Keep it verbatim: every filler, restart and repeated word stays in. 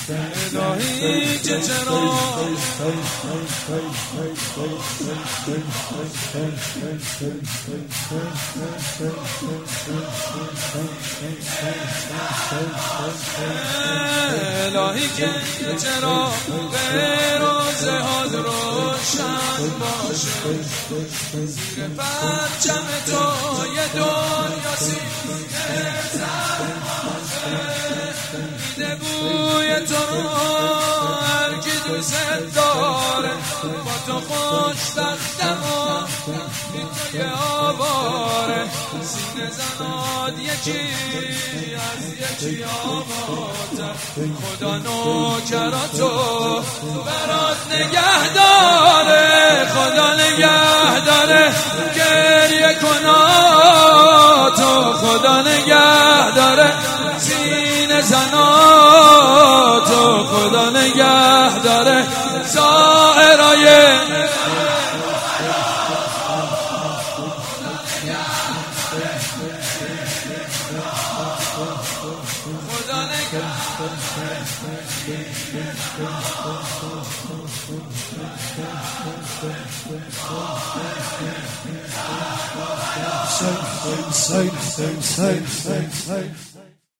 الهی که چرا الهی که چرا روز حال روشن باشه زیر پرچم تو یه دنیا سینه زن میده بوی تو رو هر کی دوست داره با تو خوشبختم و بی تو یه آواره سینه زناد یکی از یکی آبادر خدا نوکراتو برات نگه داره خدا نگه داره گریه کناتو خدا نگه داره سینه زناتو خدا نگه داره زائرای خدا نگه Say, say, say, say, say, say.